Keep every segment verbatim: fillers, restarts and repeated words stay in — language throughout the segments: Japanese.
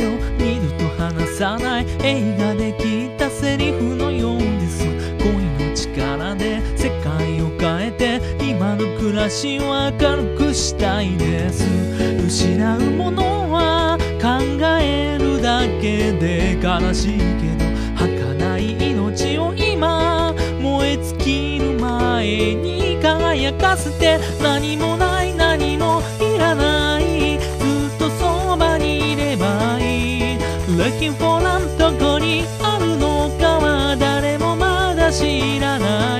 よ二度と離さない映画で聞いたセリフのようです。恋の力で世界を変えて今の暮らしを明るくしたいです。失うものは考えるだけで悲しいけど儚い命を今燃え尽きる前に輝かせて、何もない何もいらない、ずっとそばにいればいい。 Looking for love どこにあるのかは誰もまだ知らない。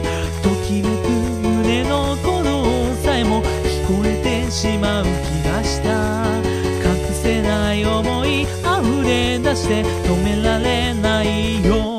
ときめく胸の鼓動さえも聞こえてしまう気がした。隠せない想い溢れ出して止められないよ。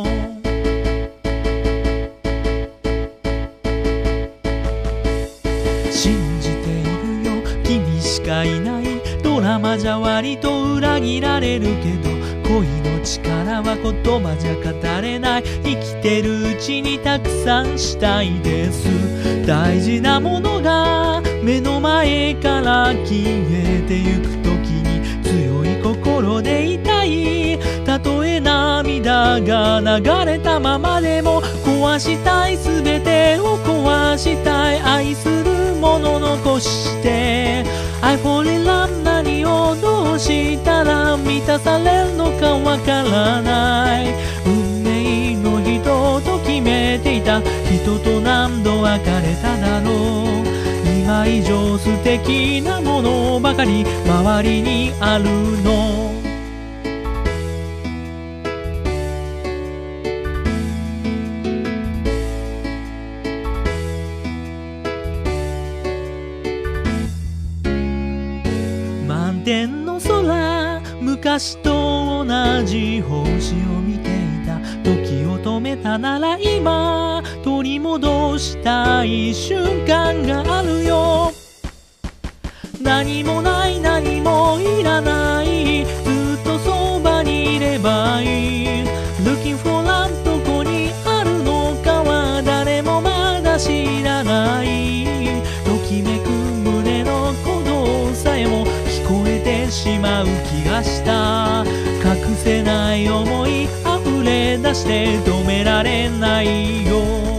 信じているよ君しかいない、ドラマじゃ割と裏切られるけど恋の力は言葉じゃ語れない。生きてるうちにたくさんしたいです。大事なものが目の前から消えてゆくときに強い心でいたい。たとえ涙が流れたままでも壊したい、すべてを壊したい。愛するもの残して I fall in love 何をどうしたら満たされるのかわからない。運命の人と決めていた人と何度別れただろう。今以上素敵なものばかり周りにあるの。満天の空、昔と同じ星を見ていた。時を止めたなら今取り戻したい瞬間があるよ。何もない何もいらない、ずっとそばにいればいい。 Looking for love どこにあるのかは誰もまだ知らない。ときめく胸の鼓動さえも聞こえてしまう気がした。隠せない想い溢れ出して止められないよ。